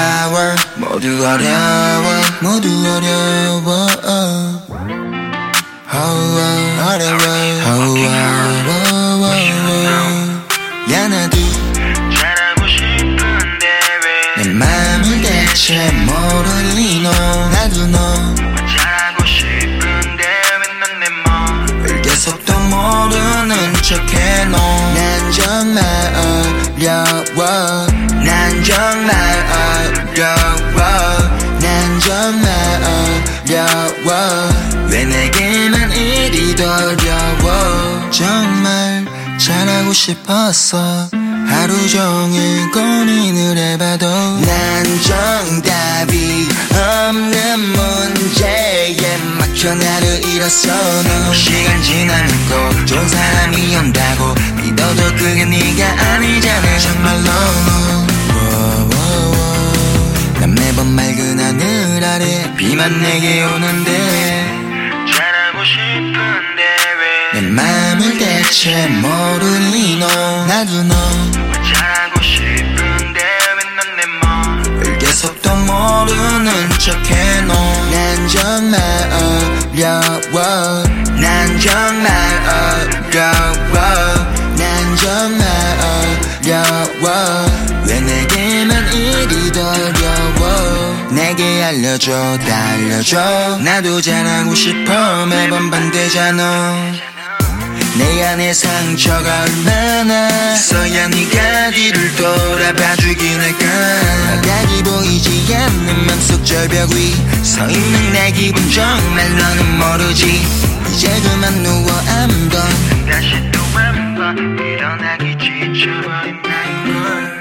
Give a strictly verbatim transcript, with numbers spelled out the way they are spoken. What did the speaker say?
어려워 모두 어려워 모두 어려워 어려워 어려워 야 나도 잘하고 싶은데 왜 내 맘을 대체 모르니 너 나도 너 잘하고 싶은데 왜 넌 내 맘을 계속 또 모르는 척해 너 난 정말 어려워 난 정말 어려워 난 정말 어려워 왜 내게만 이리 어려워 정말 잘하고 싶었어 하루 종일 고민을 해봐도 난 정답이 없는 문제에 막혀 나를 잃었어 너 시간 지나면 꼭 좋은 사람이 온다고 믿어도 그게 네가 아니잖아 정말로 난 매번 맑은 하늘 아래 비만 내게 오는데 잘하고 싶은데 왜 내 맘을 대체 모르니 너 나도 너 잘하고 싶은데 왜 넌 내 맘을 계속 또 모르는 척해 너 난 정말 어려워 난 정말 어려워 난 정말 어려워 왜 내게만 이리 어려워 내게 알려줘 다 알려줘 나도 잘하고 싶어 매번 반대잖아 내 안에 상처가 얼마나 있어야 네가 뒤를 돌아봐주긴 할까 나각이 보이지 않는 맘속 절벽 위 서 있는 내 기분 정말 너는 모르지 이제 그만 누워 아무도 다시 또 한 번 일어나기 지쳐버린 나의 걸